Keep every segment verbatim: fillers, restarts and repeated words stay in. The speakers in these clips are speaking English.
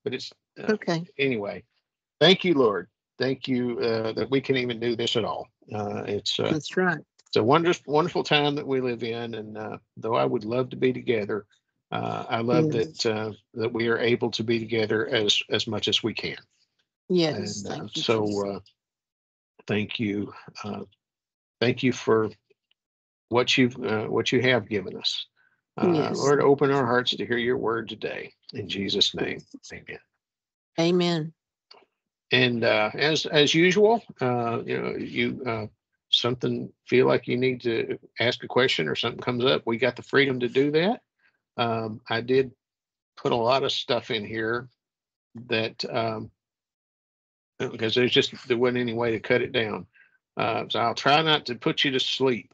but it's uh, Okay. anyway. Thank you, Lord. Thank you uh, that we can even do this at all. Uh, it's uh, That's right. it's a wonderful, wonderful time that we live in, and uh, though I would love to be together, uh, I love that Yes. uh, that we are able to be together as as much as we can. Yes. And uh, Thank you, Jesus. so, uh, thank you, uh, thank you for what you've uh, what you have given us. Uh, Yes. Lord, open our hearts to hear your word today. In Jesus' name, amen. Amen. And uh, as as usual, uh, you know, you uh, something feel like you need to ask a question or something comes up, we got the freedom to do that. Um, I did put a lot of stuff in here that um, because there's just there wasn't any way to cut it down. Uh, so I'll try not to put you to sleep.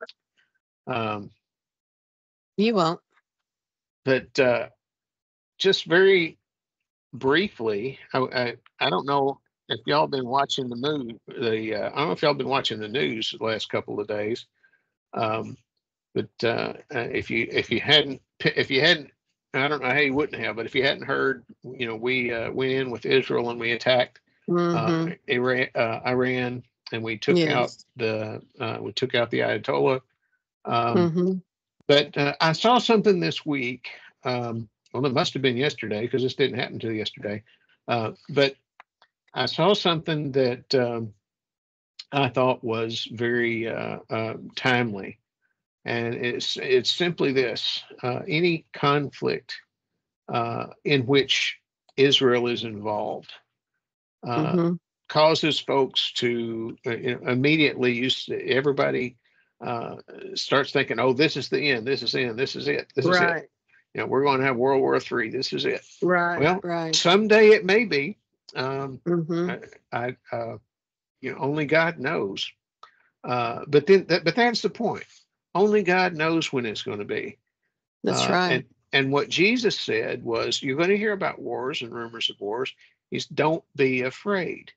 Um, You won't. but uh, just very briefly, I, I I don't know if y'all been watching the news. The uh, I don't know if y'all been watching the news the last couple of days. Um, but uh, uh, if you if you hadn't if you hadn't I don't know how you wouldn't have, but if you hadn't heard, you know, we uh, went in with Israel and we attacked uh, Mm-hmm. Iran, uh, Iran, and we took out Yes. the uh, we took out the Ayatollah. Um, Mm-hmm. but uh, I saw something this week. Um, well, it must have been yesterday because this didn't happen until yesterday. Uh, but I saw something that um, I thought was very uh, uh, timely, and it's it's simply this: uh, any conflict uh, in which Israel is involved uh, Mm-hmm. causes folks to uh, immediately use everybody uh, starts thinking, "Oh, this is the end. This is the end. This is it. This is it. Right. You know, we're going to have World War Three. This is it." Right. Well, Right. someday it may be. Um, Mm-hmm. I, I uh, you know, only God knows. Uh, but then, that, but that's the point. Only God knows when it's going to be. That's Uh, right. and and what Jesus said was, "You're going to hear about wars and rumors of wars. He's don't be afraid."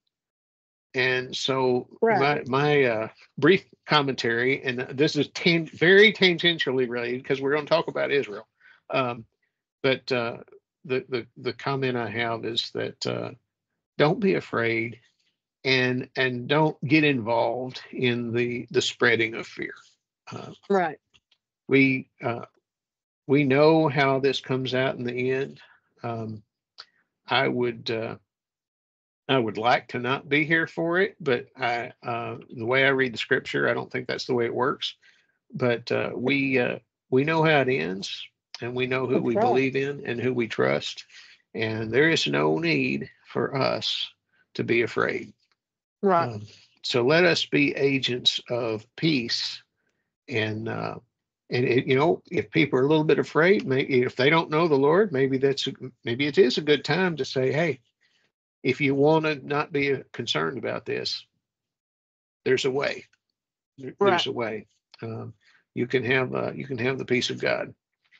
And so my Right. my uh, brief commentary, and this is tan- very tangentially related because we're going to talk about Israel. Um, but uh, the the the comment I have is that uh, don't be afraid, and and don't get involved in the the spreading of fear. Uh, Right. we uh, we know how this comes out in the end. Um, I would uh, I would like to not be here for it, but I uh, the way I read the scripture, I don't think that's the way it works. But uh, we uh, we know how it ends, and we know who That's we right. believe in and who we trust, and there is no need for us to be afraid. Right. Um, so let us be agents of peace, and uh, and it, you know, if people are a little bit afraid, maybe if they don't know the Lord, maybe that's a, maybe it is a good time to say, hey, if you want to not be concerned about this, there's a way. Right. There's a way. Um, you can have uh, you can have the peace of God.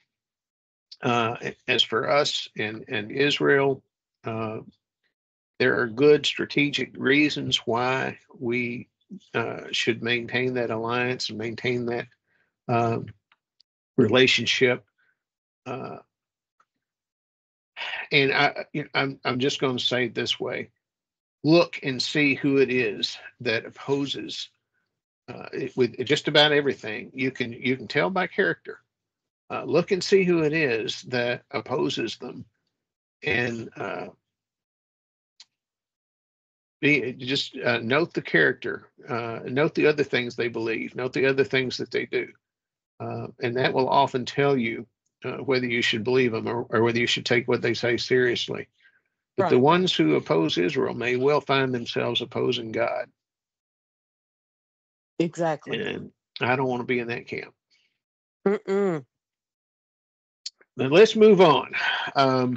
Uh, as for us and and Israel, uh, there are good strategic reasons why we uh, should maintain that alliance and maintain that um, relationship. Uh, and I, you know, I'm I'm just going to say it this way: look and see who it is that opposes uh, it, with just about everything. You can you can tell by character. Uh, look and see who it is that opposes them, and uh, be just uh, note the character, uh, note the other things they believe, note the other things that they do, uh, and that will often tell you uh, whether you should believe them or, or whether you should take what they say seriously. But the Right. ones who oppose Israel may well find themselves opposing God, Exactly. and I don't want to be in that camp. Mm-mm. Now let's move on. Um,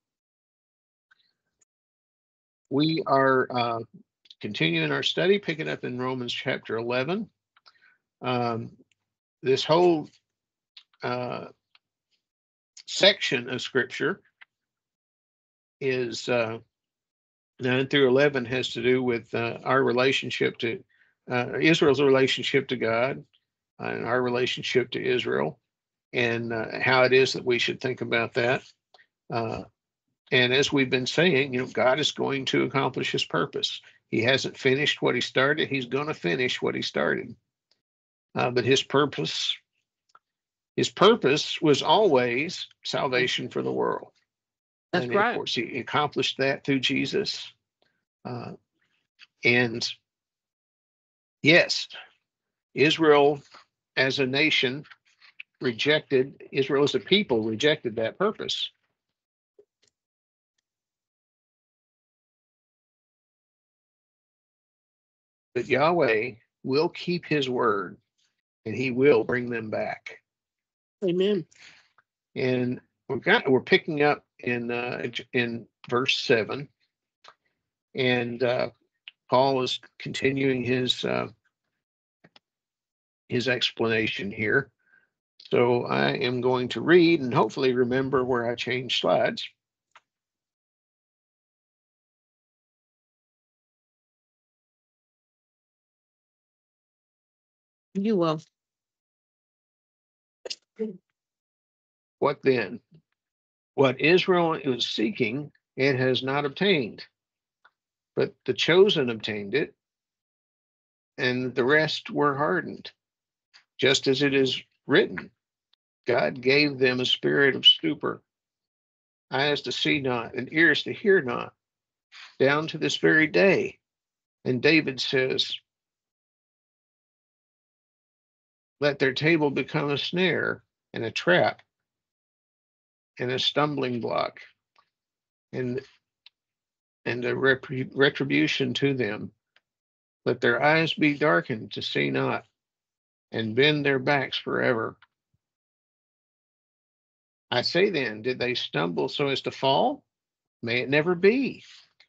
we are uh, continuing our study, picking up in Romans chapter eleven. Um, this whole uh, section of scripture is uh, nine through eleven has to do with uh, our relationship to uh, Israel's relationship to God and our relationship to Israel, and uh, how it is that we should think about that. Uh, and as we've been saying, you know, God is going to accomplish his purpose. He hasn't finished what he started. He's going to finish what he started. Uh, but his purpose, his purpose was always salvation for the world. That's And right. of course, he accomplished that through Jesus. Uh, and yes, Israel as a nation rejected, Israel as a people rejected that purpose. But Yahweh will keep his word and he will bring them back. Amen. And we've got, we're picking up in, uh, in verse seven. And uh, Paul is continuing his, uh, his explanation here. So I am going to read and hopefully remember where I changed slides. You will. What then? What Israel is seeking, it has not obtained, but the chosen obtained it, and the rest were hardened. Just as it is written, God gave them a spirit of stupor, eyes to see not, and ears to hear not, down to this very day. And David says, let their table become a snare and a trap and a stumbling block and and a retribution to them. Let their eyes be darkened to see not, and bend their backs forever. I say then, did they stumble so as to fall? May it never be.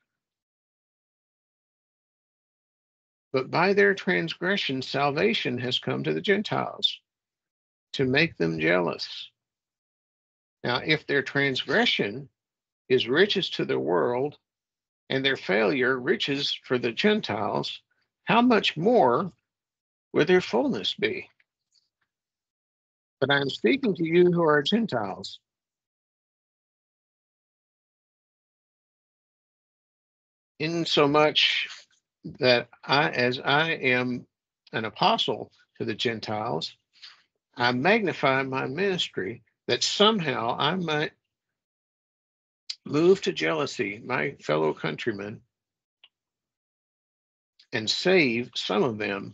But by their transgression, salvation has come to the Gentiles to make them jealous. Now, if their transgression is riches to the world, and their failure riches for the Gentiles, how much more will their fullness be? But I am speaking to you who are Gentiles. Insomuch that I, as I am an apostle to the Gentiles, I magnify my ministry that somehow I might move to jealousy my fellow countrymen and save some of them.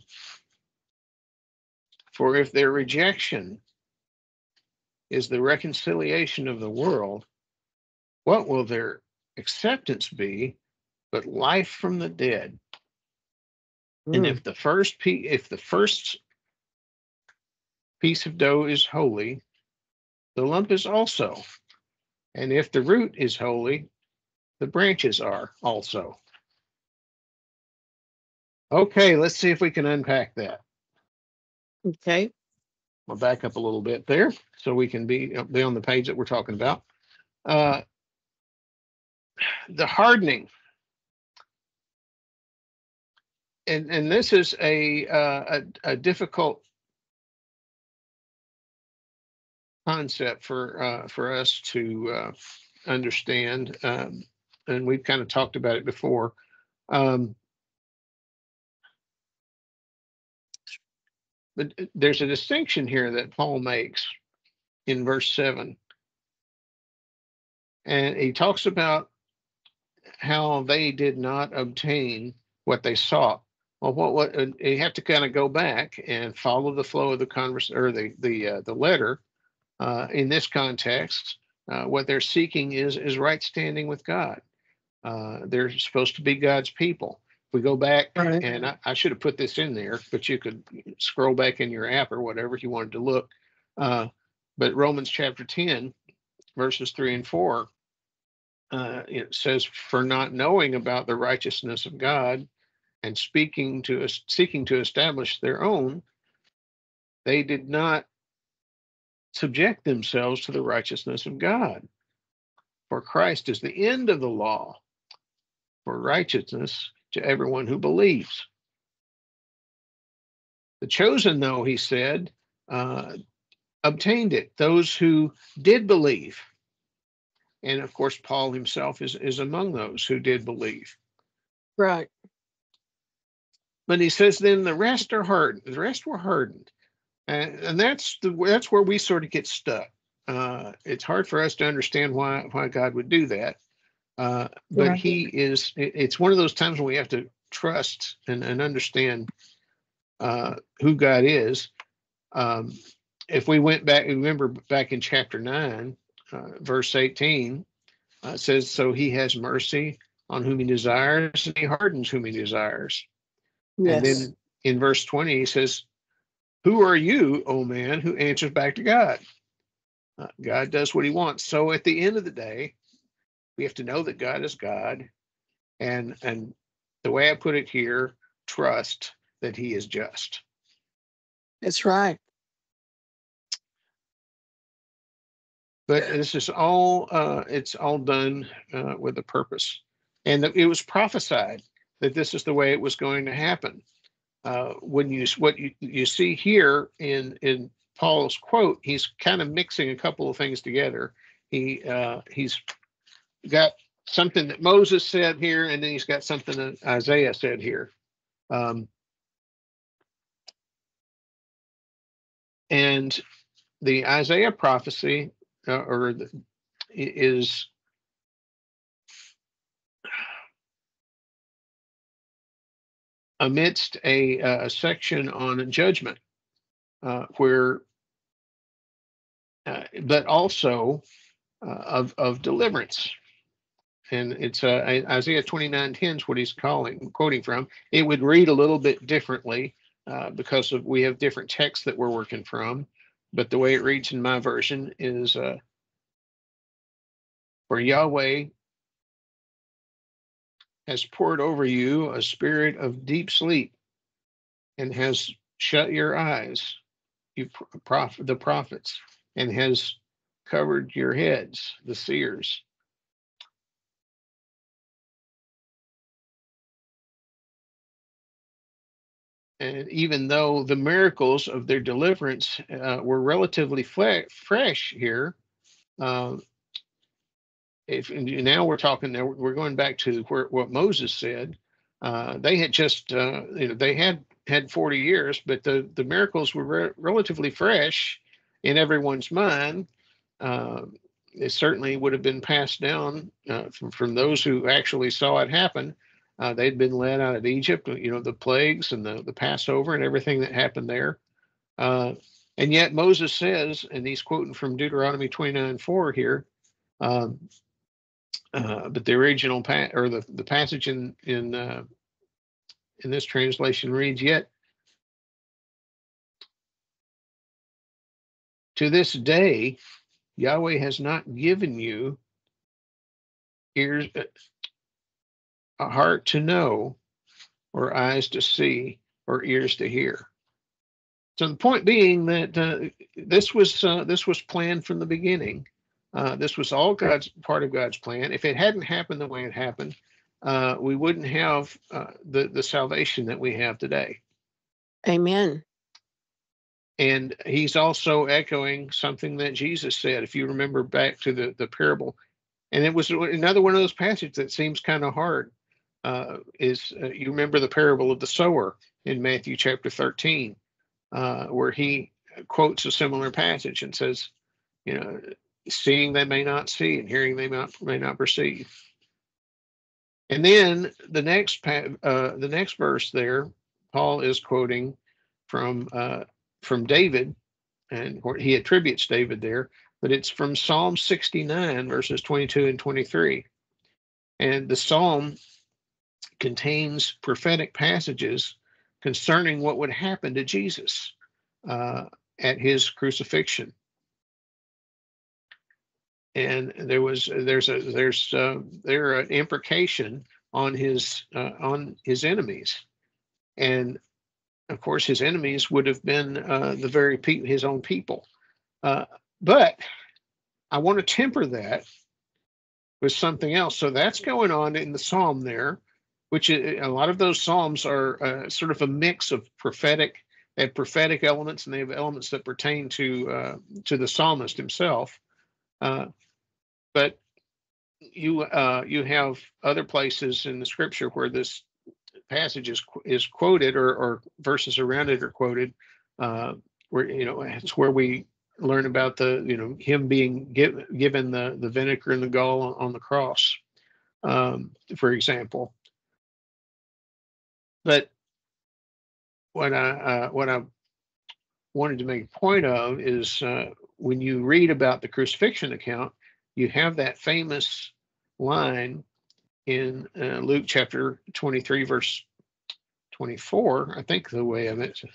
For if their rejection is the reconciliation of the world, what will their acceptance be but life from the dead? Mm. And if the first pe- if the first piece of dough is holy, the lump is also. And if the root is holy, the branches are also. Okay, let's see if we can unpack that. Okay. I'll back up a little bit there so we can be, be on the page that we're talking about. Uh, the hardening. And, and this is a, uh, a, a difficult concept for uh, for us to uh, understand, um, and we've kind of talked about it before. Um, but there's a distinction here that Paul makes in verse seven, and he talks about how they did not obtain what they sought. Well, what what you have to kind of go back and follow the flow of the converse or the the uh, the letter. Uh, in this context, uh, what they're seeking is is right standing with God. Uh, they're supposed to be God's people. If we go back, Right. and I, I should have put this in there, but you could scroll back in your app or whatever if you wanted to look. Uh, but Romans chapter ten, verses three and four, uh, it says, "For not knowing about the righteousness of God and speaking to us, seeking to establish their own, they did not subject themselves to the righteousness of God. For Christ is the end of the law for righteousness to everyone who believes." The chosen, though, he said, uh, obtained it, those who did believe. And of course, Paul himself is, is among those who did believe. Right. But he says, then the rest are hardened. The rest were hardened. And, and that's the that's where we sort of get stuck. Uh, it's hard for us to understand why why God would do that. Uh, but Right. he is, it, it's one of those times when we have to trust and, and understand uh, who God is. Um, if we went back, remember back in chapter nine, uh, verse eighteen, uh, it says, so he has mercy on whom he desires, and he hardens whom he desires. And Yes. then in verse twenty, he says, who are you, O man, who answers back to God? Uh, God does what he wants. So at the end of the day, we have to know that God is God. And, and the way I put it here, trust that he is just. That's right. But this is all, uh, it's all done uh, with a purpose. And it was prophesied that this is the way it was going to happen. Uh, when you, what you, you see here in, in Paul's quote, he's kind of mixing a couple of things together. He, uh, he's got something that Moses said here, and then he's got something that Isaiah said here. Um, and the Isaiah prophecy uh, or the, is amidst a, a section on judgment, uh, where, uh, but also uh, of of deliverance. And it's uh, Isaiah twenty-nine ten is what he's calling, quoting from. It would read a little bit differently uh, because of we have different texts that we're working from. But the way it reads in my version is, uh, for Yahweh has poured over you a spirit of deep sleep and has shut your eyes, you prof- the prophets, and has covered your heads, the seers. And even though the miracles of their deliverance uh, were relatively fle- fresh here, uh, if now we're talking, we're going back to where, what Moses said. Uh, they had just, uh, you know, they had had forty years, but the the miracles were re- relatively fresh in everyone's mind. Uh, it certainly would have been passed down uh, from from those who actually saw it happen. Uh, they'd been led out of Egypt, you know, the plagues and the, the Passover and everything that happened there. Uh, and yet Moses says, and he's quoting from Deuteronomy twenty-nine four here, um, uh, but the original pa- or the, the passage in in uh, in this translation reads, yet to this day Yahweh has not given you ears, a heart to know, or eyes to see, or ears to hear. So the point being that uh, this was uh, this was planned from the beginning. Uh, this was all God's part of God's plan. If it hadn't happened the way it happened, uh, we wouldn't have uh, the the salvation that we have today. Amen. And he's also echoing something that Jesus said. If you remember back to the the parable, and it was another one of those passages that seems kind of hard. Uh, is uh, you remember the parable of the sower in Matthew chapter thirteen, uh, where he quotes a similar passage and says, you know, seeing they may not see, and hearing they may not, may not perceive. And then the next uh, the next verse there, Paul is quoting from uh, from David, and he attributes David there, but it's from Psalm sixty-nine, verses twenty-two and twenty-three. And the psalm contains prophetic passages concerning what would happen to Jesus uh, at his crucifixion. And there was there's a there's uh, there an imprecation on his uh, on his enemies, and of course his enemies would have been uh, the very pe- his own people. Uh, but I want to temper that with something else. So that's going on in the psalm there, which is, a lot of those psalms are uh, sort of a mix of prophetic. They have prophetic elements, and they have elements that pertain to uh, to the psalmist himself. Uh, but you uh, you have other places in the scripture where this passage is is quoted, or, or verses around it are quoted, uh, where you know it's where we learn about the you know him being give, given the the vinegar and the gall on, on the cross, um, for example. But what I uh, what I wanted to make a point of is uh, when you read about the crucifixion account, you have that famous line in uh, Luke chapter twenty-three, verse twenty-four, I think the way of it.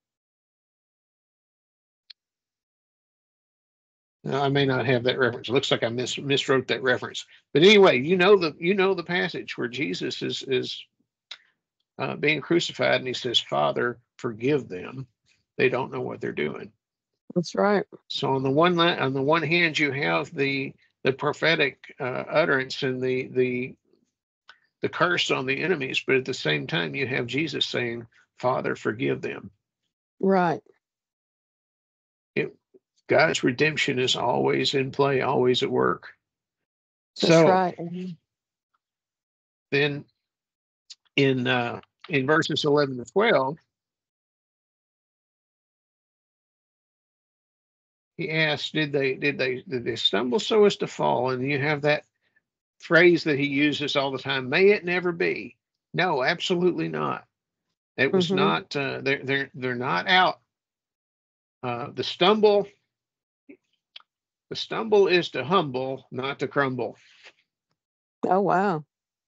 Now, I may not have that reference. It looks like I mis- miswrote that reference. But anyway, you know the you know the passage where Jesus is is uh, being crucified, and he says, "Father, forgive them. They don't know what they're doing." That's right. So on the one line, on the one hand, you have the the prophetic uh, utterance and the the the curse on the enemies, but at the same time, you have Jesus saying, "Father, forgive them." Right. It, God's redemption is always in play, always at work. That's So right. Mhm. then in uh, in verses eleven to twelve, he asks, "Did they did they did they stumble so as to fall?" And you have that phrase that he uses all the time: "May it never be." No, absolutely not. It was Mhm. not. Uh, they're they're they're not out. Uh, the stumble the stumble is to humble, not to crumble. Oh wow.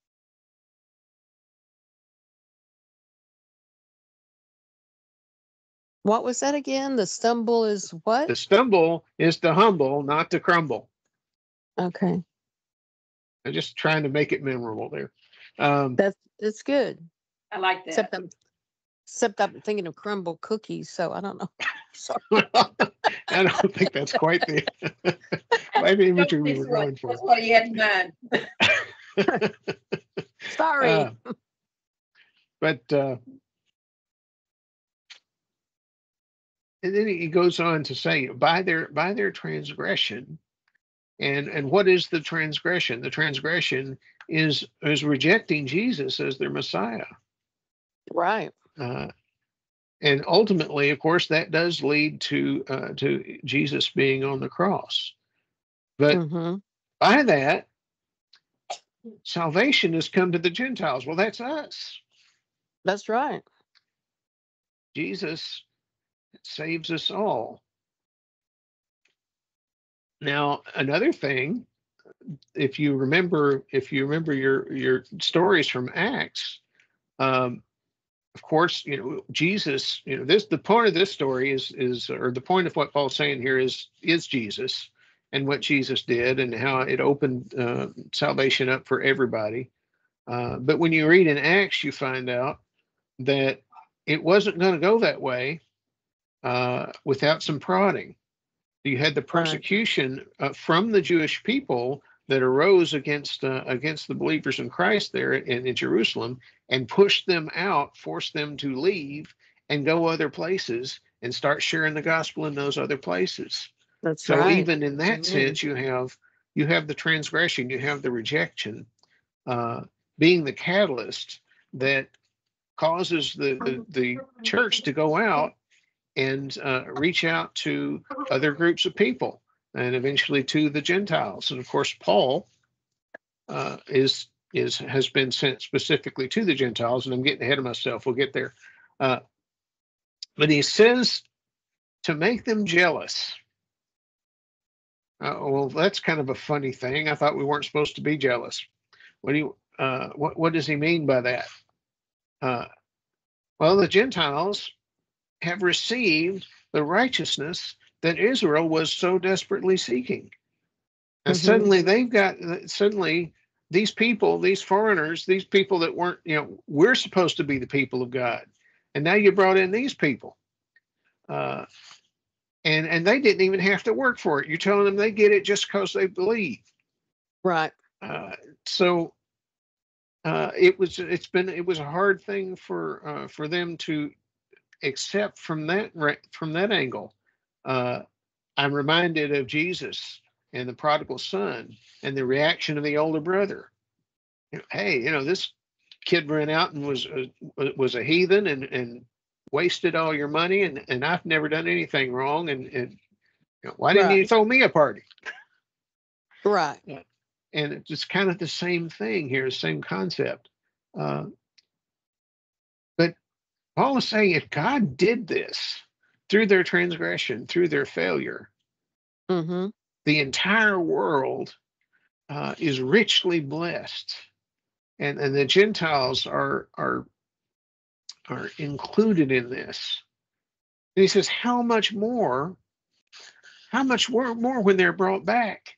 What was that again? The stumble is what? The stumble is to humble, not to crumble. Okay. I'm just trying to make it memorable there. Um, That's that's good. I like that. Except I'm except I'm thinking of crumble cookies, so I don't know. Sorry. I don't think that's quite the quite the imagery we were going for. That's what he had in mind. Sorry. Uh, but uh, and then he goes on to say, by their by their transgression, and and what is the transgression? The transgression is is rejecting Jesus as their Messiah. Right. Uh, and ultimately, of course, that does lead to uh, to Jesus being on the cross. But Mm-hmm. by that, salvation has come to the Gentiles. Well, that's us. That's right. Jesus saves us all. Now, another thing, if you remember, if you remember your your stories from Acts, um, of course, you know Jesus. You know this. The point of this story is is, or the point of what Paul's saying here is is Jesus and what Jesus did and how it opened uh, salvation up for everybody. Uh, but when you read in Acts, you find out that it wasn't going to go that way uh, without some prodding. You had the persecution uh, from the Jewish people that arose against uh, against the believers in Christ there in, in Jerusalem and pushed them out, forced them to leave and go other places and start sharing the gospel in those other places. That's So right. even in that Amen. sense, you have you have the transgression, you have the rejection, uh, being the catalyst that causes the, the the church to go out and uh, reach out to other groups of people and eventually to the Gentiles. And of course, Paul uh, is is has been sent specifically to the Gentiles. And I'm getting ahead of myself. We'll get there. Uh, but he says to make them jealous. Uh, well, that's kind of a funny thing. I thought we weren't supposed to be jealous. What do you? Uh, what what does he mean by that? Uh, well, the Gentiles have received the righteousness that Israel was so desperately seeking. And Mhm. suddenly they've got, suddenly these people, these foreigners, these people that weren't, you know, we're supposed to be the people of God. And now you brought in these people. Uh, and, and they didn't even have to work for it. You're telling them they get it just because they believe. Right. Uh, so uh, it was, it's been, it was a hard thing for, uh, for them to accept from that, from that angle. Uh, I'm reminded of Jesus and the prodigal son and the reaction of the older brother. You know, hey, you know, this kid ran out and was uh, was a heathen and and wasted all your money, and and I've never done anything wrong, and and you know, why didn't you Right. throw me a party? Right. Yeah. And it's just kind of the same thing here, same concept. Uh, but Paul is saying if God did this through their transgression, through their failure, Mm-hmm. the entire world uh, is richly blessed, and and the Gentiles are are are included in this. And he says, how much more? How much more, more when they're brought back?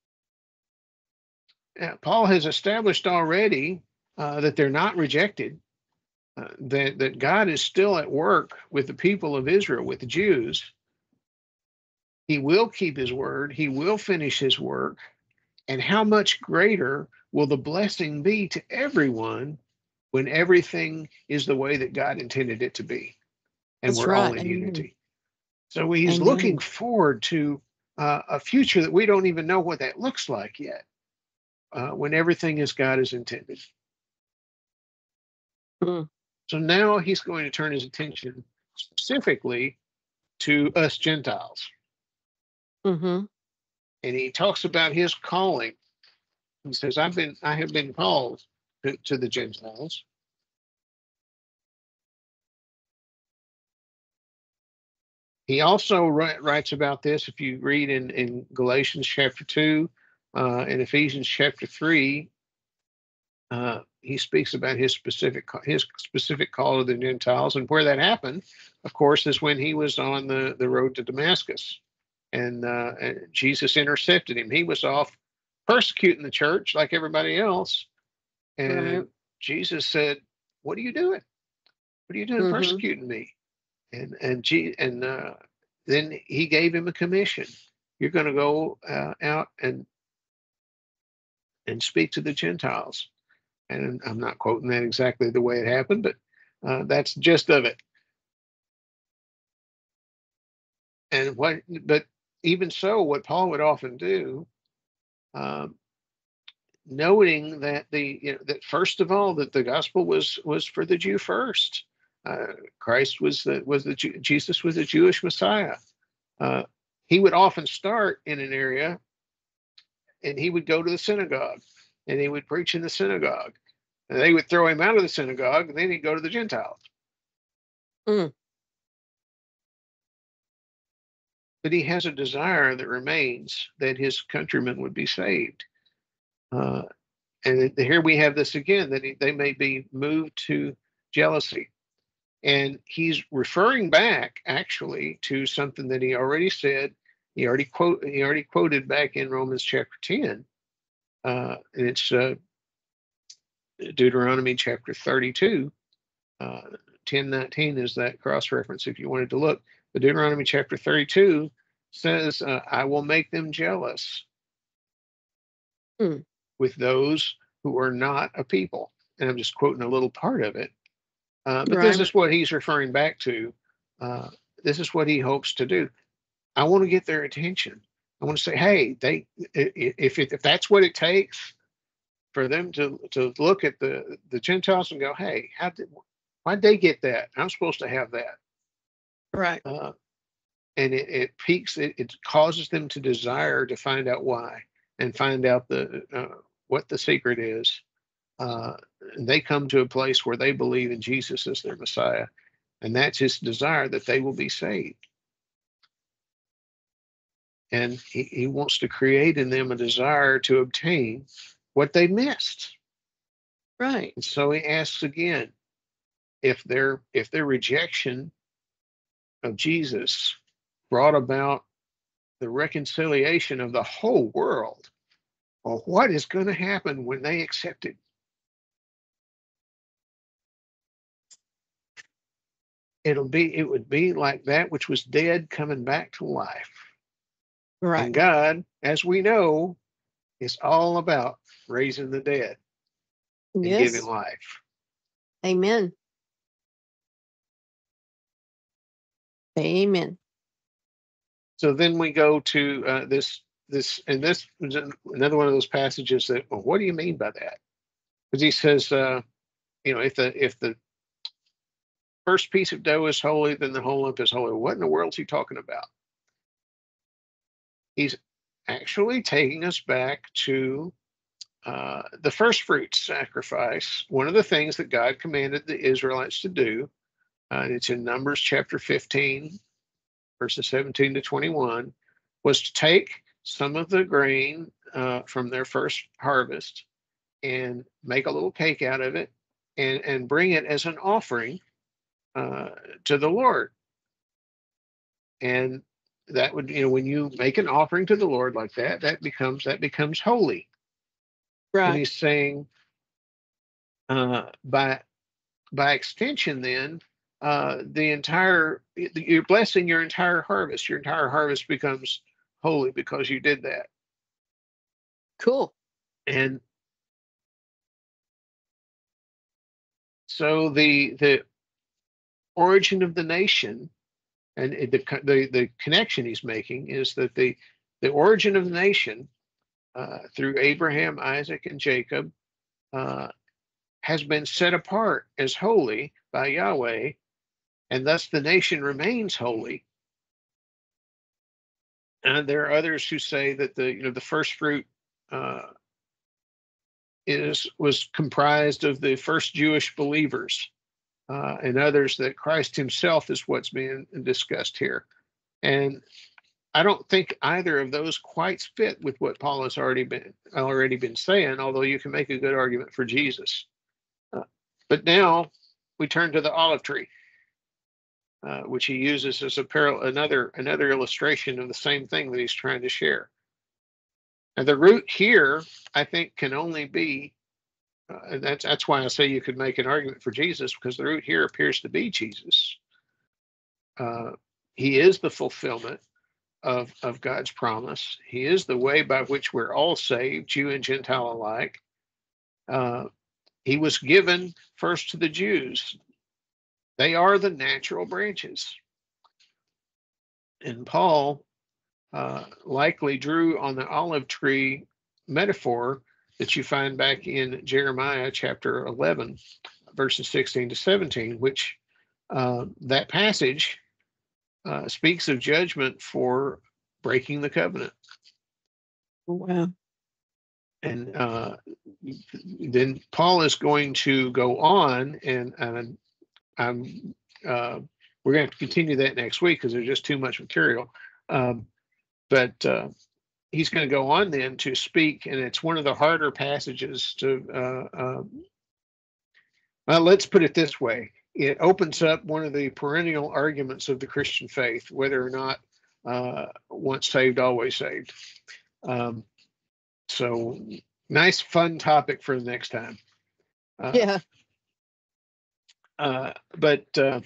Uh, Paul has established already uh, that they're not rejected, uh, that, that God is still at work with the people of Israel, with the Jews. He will keep his word, he will finish his work. And how much greater will the blessing be to everyone when everything is the way that God intended it to be, and That's we're all right. in Amen. unity? So he's looking Amen. forward to uh, a future that we don't even know what that looks like yet, uh, when everything is God is intended. Mm. So now he's going to turn his attention specifically to us Gentiles. Mm-hmm. And he talks about his calling. He says, I've been, I have been called to, to the Gentiles. He also writes about this, if you read in, in Galatians chapter two, uh, and Ephesians chapter three, uh, he speaks about his specific his specific call to the Gentiles, and where that happened, of course, is when he was on the, the road to Damascus, and, uh, and Jesus intercepted him. He was off persecuting the church like everybody else, and Right. Jesus said, "What are you doing? What are you doing Mm-hmm. persecuting me?" And and G, and uh, then he gave him a commission. You're going to go uh, out and and speak to the Gentiles. And I'm not quoting that exactly the way it happened, but uh, that's the gist of it. And what, but even so, what Paul would often do, um, noting that the you know, that first of all that the gospel was was for the Jew first. Uh, Christ was the was the Jew, Jesus was the Jewish Messiah. Uh, he would often start in an area, and he would go to the synagogue, and he would preach in the synagogue, and they would throw him out of the synagogue, and then he'd go to the Gentiles. Mm. But he has a desire that remains that his countrymen would be saved. Uh, and here we have this again, that he, they may be moved to jealousy. And he's referring back actually to something that he already said. He already quote he already quoted back in Romans chapter ten. Uh, and it's uh, Deuteronomy chapter thirty-two. Uh, ten nineteen is that cross reference if you wanted to look. But Deuteronomy chapter thirty-two says, uh, I will make them jealous Mm. with those who are not a people. And I'm just quoting a little part of it. Uh, but Right. this is what he's referring back to. Uh, this is what he hopes to do. I want to get their attention. I want to say, hey, they if if that's what it takes for them to to look at the the Gentiles and go, hey, how did why'd they get that? I'm supposed to have that. Right. Uh, and it, it piques it, it causes them to desire to find out why and find out the uh, what the secret is. Uh, and they come to a place where they believe in Jesus as their Messiah, and that's his desire that they will be saved. And he, he wants to create in them a desire to obtain what they missed. Right. And so he asks again, if their if their rejection of Jesus brought about the reconciliation of the whole world, well, what is going to happen when they accept it? It'll be it would be like that which was dead coming back to life. Right. And God, as we know, is all about raising the dead and Yes. giving life. Amen. Amen. So then we go to uh, this this, and this was another one of those passages that, well, what do you mean by that? Because he says, uh, you know, if the if the first piece of dough is holy, then the whole lump is holy. What in the world is he talking about? He's actually taking us back to uh, the first fruits sacrifice. One of the things that God commanded the Israelites to do, uh, and it's in Numbers chapter fifteen, verses seventeen to twenty-one, was to take some of the grain uh, from their first harvest and make a little cake out of it and, and bring it as an offering uh, to the Lord. And that would, you know, when you make an offering to the Lord like that, that becomes, that becomes holy. And Right. he's saying, uh, by, by extension, then, uh, the entire, you're blessing your entire harvest. Your entire harvest becomes holy because you did that. Cool. And so the, the origin of the nation, and it- the, co- the, the connection he's making is that the, the origin of the nation, uh, through Abraham, Isaac, and Jacob, uh, has been set apart as holy by Yahweh, and thus the nation remains holy. And there are others who say that the, you know, the first fruit uh, is was comprised of the first Jewish believers, uh, and others that Christ himself is what's being discussed here. And I don't think either of those quite fit with what Paul has already been already been saying, although you can make a good argument for Jesus. Uh, but now we turn to the olive tree, uh, which he uses as a parallel, another another illustration of the same thing that he's trying to share. And the root here, I think, can only be, uh, and that's that's why I say you could make an argument for Jesus, because the root here appears to be Jesus. Uh, he is the fulfillment of of God's promise. He is the way by which we're all saved, Jew and Gentile alike. Uh, he was given first to the Jews. They are the natural branches. And Paul uh, likely drew on the olive tree metaphor that you find back in Jeremiah chapter eleven, verses sixteen to seventeen, which uh, that passage uh, speaks of judgment for breaking the covenant. Wow. And uh, then Paul is going to go on, and, and I'm uh, we're going to have to continue that next week because there's just too much material. Um, but uh, he's going to go on then to speak, and it's one of the harder passages to. Uh, uh, well, let's put it this way: it opens up one of the perennial arguments of the Christian faith, whether or not uh, once saved, always saved. Um, so, nice, fun topic for the next time. Uh, Yeah. Uh, but uh,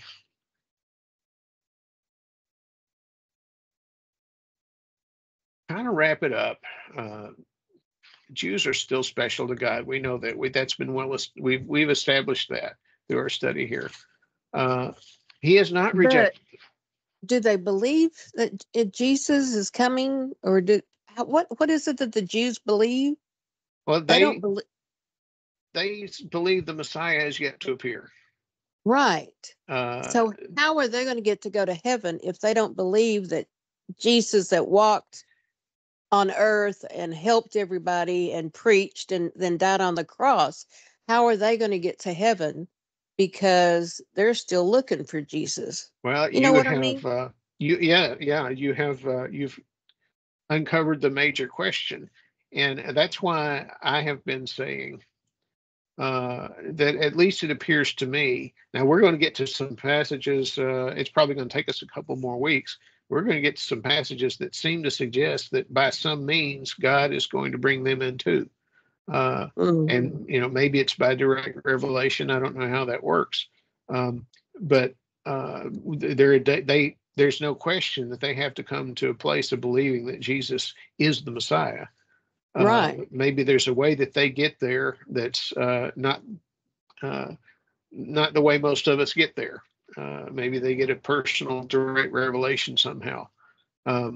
kind of wrap it up. Uh, Jews are still special to God. We know that. We, that's been well. We've we've established that through our study here. Uh, he has not rejected. But do they believe that it- Jesus is coming, or do how, what? What is it that the Jews believe? Well, They they don't believe. they believe the Messiah is yet to appear. Right. Uh, So how are they going to get to go to heaven if they don't believe that Jesus that walked on earth and helped everybody and preached and then died on the cross? How are they going to get to heaven? Because they're still looking for Jesus. well, You know you what I have mean? uh, you yeah yeah you have uh, you've uncovered the major question, and that's why I have been saying. Uh, that at least it appears to me. Now we're going to get to some passages. Uh, it's probably going to take us a couple more weeks. We're going to get to some passages that seem to suggest that by some means God is going to bring them in too. Uh, Mm. and you know, maybe it's by direct revelation. I don't know how that works. Um, but uh, there, they, there's no question that they have to come to a place of believing that Jesus is the Messiah. Uh, Right. maybe there's a way that they get there that's uh, not uh, not the way most of us get there. Uh, maybe they get a personal direct revelation somehow. Um,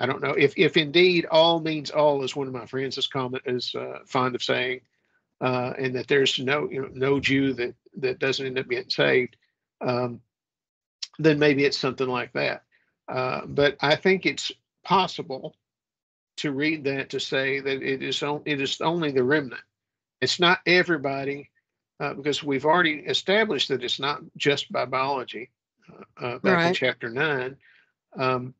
I don't know if if indeed all means all, as one of my friends is comment is uh, fond of saying, uh, and that there's no you know no Jew that that doesn't end up getting saved. Um, then maybe it's something like that. Uh, but I think it's possible to read that to say that it is on, it is only the remnant. It's not everybody, uh, because we've already established that it's not just by biology. Uh, uh, back in Right. chapter nine, um,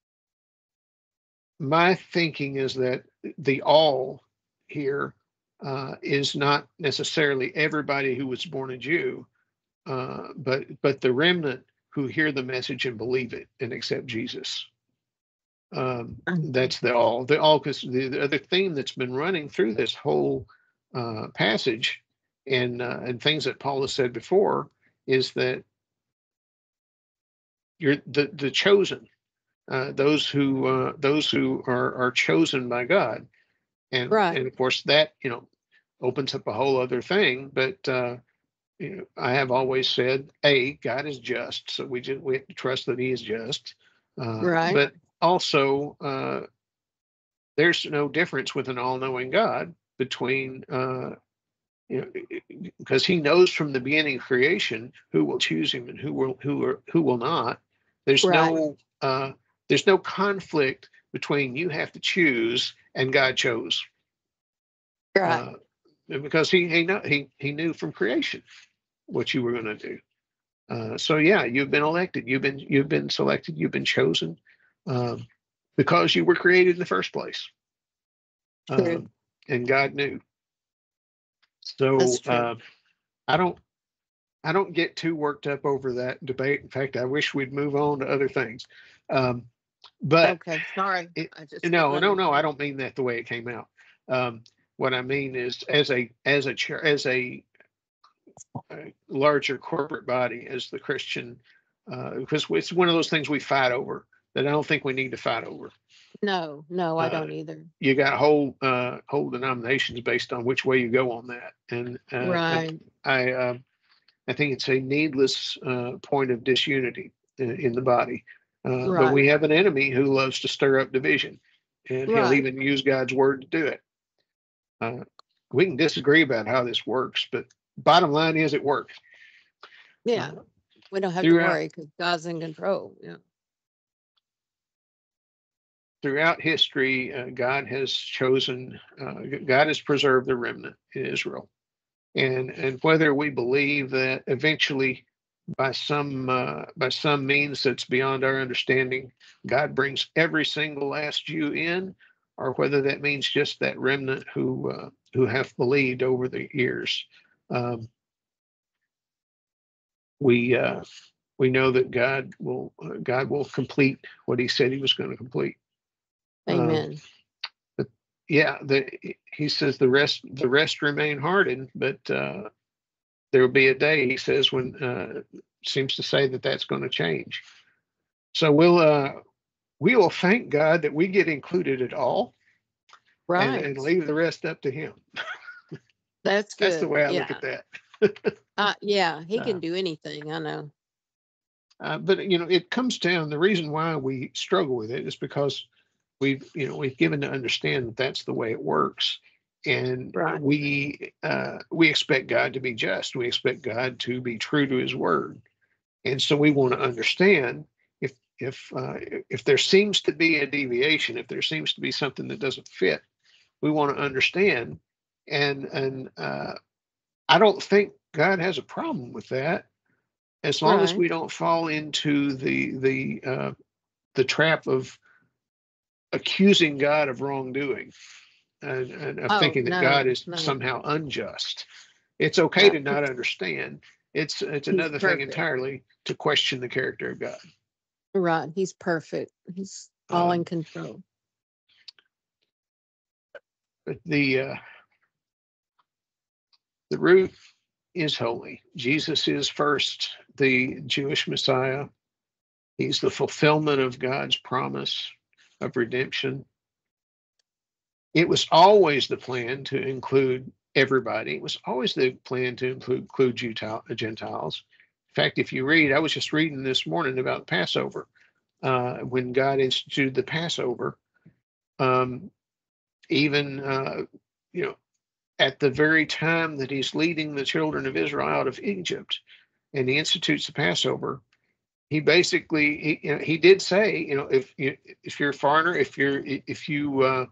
my thinking is that the all here uh, is not necessarily everybody who was born a Jew, uh, but but the remnant who hear the message and believe it and accept Jesus. Um, that's the all. The all, because the, the other theme that's been running through this whole uh, passage, and uh, and things that Paul has said before, is that you're the the chosen, uh, those who uh, those who are are chosen by God, and Right. and of course that you know opens up a whole other thing, but. Uh, You know, I have always said, A, God is just, so we just we have to trust that He is just. Uh, Right. but also, uh, there's no difference with an all-knowing God between, uh, you know, because He knows from the beginning of creation who will choose Him and who will who are, who will not. There's Right. no uh, there's no conflict between you have to choose and God chose. Right. Uh, because he he know, he he knew from creation what you were going to do. Uh, so yeah, you've been elected, you've been you've been selected, you've been chosen um, because you were created in the first place, True. um, and God knew. So That's true. uh, I don't I don't get too worked up over that debate. In fact, I wish we'd move on to other things. Um, but Okay. Sorry. it, I just no, let no, him- no, I don't mean that the way it came out. Um, what I mean is, as a as a chair as a, a larger corporate body, as the Christian, uh, because it's one of those things we fight over that I don't think we need to fight over. No, no, I Uh, don't either. You got whole uh, whole denominations based on which way you go on that, and uh, Right. I uh, I think it's a needless uh, point of disunity in, in the body. Uh, but Right. we have an enemy who loves to stir up division, and he'll Right. even use God's word to do it. Uh, we can disagree about how this works, but bottom line is it works. Yeah. Uh, We don't have to throughout worry because God's in control. Yeah. throughout history, uh, God has chosen, uh, God has preserved the remnant in Israel, and and whether we believe that eventually, by some uh, by some means that's beyond our understanding, God brings every single last Jew in, or whether that means just that remnant who uh, who have believed over the years. Um, we uh, we know that God will uh, God will complete what He said He was going to complete. Um, Amen. but yeah, the, He says the rest the rest remain hardened, but uh, there will be a day, He says, when uh, seems to say that that's going to change. So we'll uh, we will thank God that we get included at all, and, Right. and leave the rest up to Him. That's good. That's the way I yeah. look at that. Uh, yeah. He Uh, can do anything. I know. Uh, but you know, it comes down. The reason why we struggle with it is because we've you know we've given to understand that that's the way it works, and Right. we uh, we expect God to be just. We expect God to be true to His word, and so we want to understand if if uh, if there seems to be a deviation, if there seems to be something that doesn't fit, we want to understand. And and uh, I don't think God has a problem with that, as long as Right. we don't fall into the the uh, the trap of accusing God of wrongdoing, and, and of Oh, thinking that God no, is no. somehow unjust. It's okay No. to not understand. It's it's He's another thing perfect. entirely to question the character of God. Right. He's perfect. He's all in Um, control. but the uh, the root is holy. Jesus is first the Jewish Messiah. He's the fulfillment of God's promise of redemption. It was always the plan to include everybody. It was always the plan to include, include Gentiles. In fact, if you read, I was just reading this morning about Passover. uh, when God instituted the Passover, um, even, uh, you know, at the very time that he's leading the children of Israel out of Egypt and he institutes the Passover, he basically, he, you know, he did say, you know, if you, if you're a foreigner, if you're, if you, uh,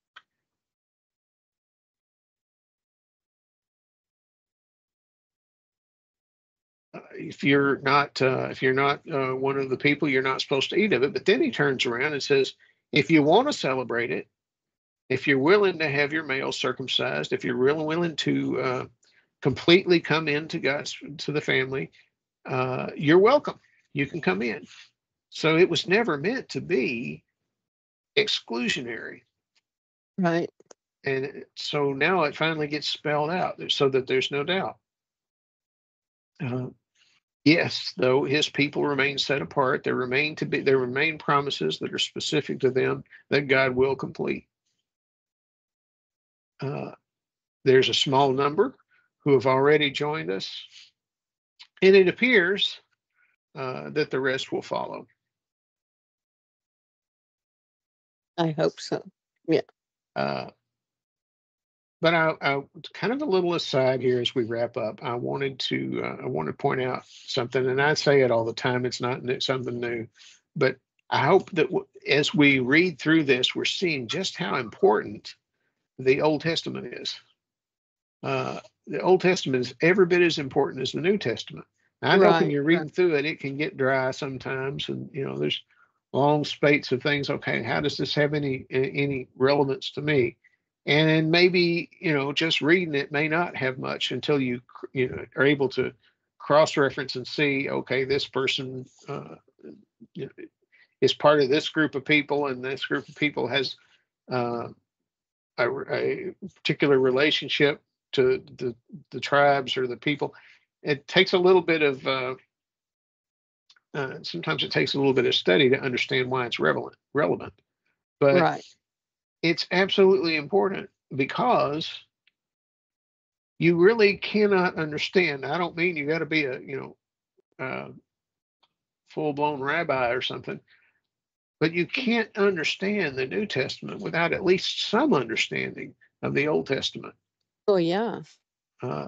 if you're not, uh, if you're not uh, one of the people, you're not supposed to eat of it. But then he turns around and says, if you want to celebrate it, if you're willing to have your male circumcised, if you're really willing to uh, completely come into God's, to the family, uh, you're welcome. You can come in. So it was never meant to be exclusionary. Right. And so now it finally gets spelled out so that there's no doubt. Uh, yes, though his people remain set apart, there remain to be there remain promises that are specific to them that God will complete. Uh, there's a small number who have already joined us, and it appears uh, that the rest will follow. I hope so. Yeah. Uh, but I, I kind of a little aside here as we wrap up. I wanted to uh, I want to point out something, and I say it all the time. It's not something new, but I hope that w- as we read through this, we're seeing just how important the Old Testament is. Uh, the Old Testament is every bit as important as the New Testament. Now, I know when Right, you're reading right. through it, it can get dry sometimes, and you know there's long spates of things. Okay, how does this have any any relevance to me? And maybe you know just reading it may not have much until you you know are able to cross reference and see. Okay, this person uh, you know, is part of this group of people, and this group of people has uh, a, a particular relationship to the the tribes or the people. It takes a little bit of uh, uh, sometimes it takes a little bit of study to understand why it's relevant. Relevant, but Right. it's absolutely important because you really cannot understand. I don't mean you got to be a you know uh, full blown rabbi or something, but you can't understand the New Testament without at least some understanding of the Old Testament. Oh, yeah. Uh,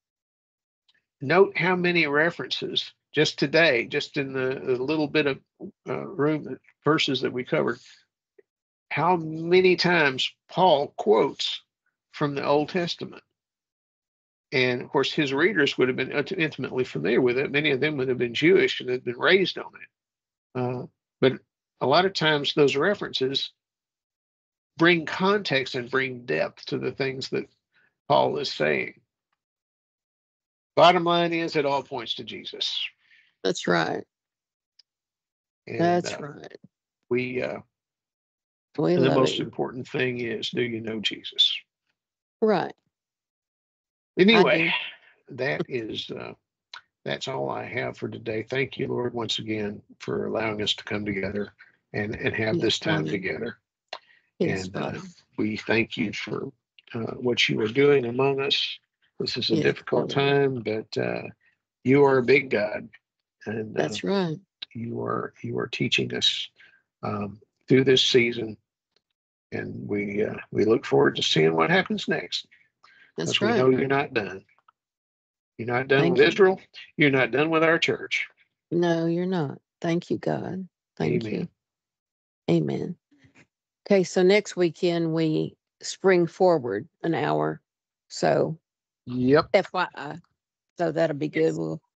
Note how many references just today, just in the, the little bit of uh, room verses that we covered, how many times Paul quotes from the Old Testament. And of course, his readers would have been intimately familiar with it. Many of them would have been Jewish and had been raised on it. Uh, but a lot of times, those references bring context and bring depth to the things that Paul is saying. Bottom line is, it all points to Jesus. That's right. And That's uh, right. we, uh, We and the love most it. important thing is, do you know Jesus? Right. I Anyway, do. that is, uh, that's all I have for today. Thank you, Lord, once again for allowing us to come together and, and have this Yes, time Father. together. Yes, And uh, Father. we thank you for uh, what you are doing among us. This is a Yes, difficult Father. time, but uh, you are a big God, and uh, That's right. you are you are teaching us um, through this season, and we uh, we look forward to seeing what happens next, That's because we know right. you're not done. You're not done Thank with you. Israel. You're not done with our church. No, you're not. Thank you, God. Thank Amen. you. Amen. Okay, so next weekend we spring forward an hour. So Yep. F Y I. So that'll be good. Yes. We'll